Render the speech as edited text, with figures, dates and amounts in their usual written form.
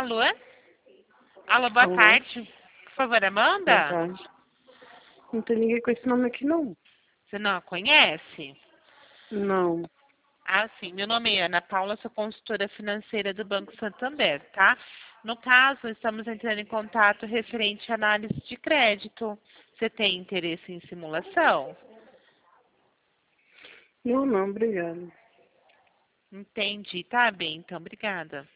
Alô? Alô, boa Alô? tarde. Por favor, Boa Amanda? tarde. Não tem ninguém com esse nome aqui, não. Você não a conhece? Não. Ah, sim. Meu nome é Ana Paula, sou consultora financeira do Banco Santander, tá? No caso, estamos entrando em contato referente à análise de crédito. Você tem interesse em simulação? Não, obrigada. Entendi. Tá bem, então. Obrigada.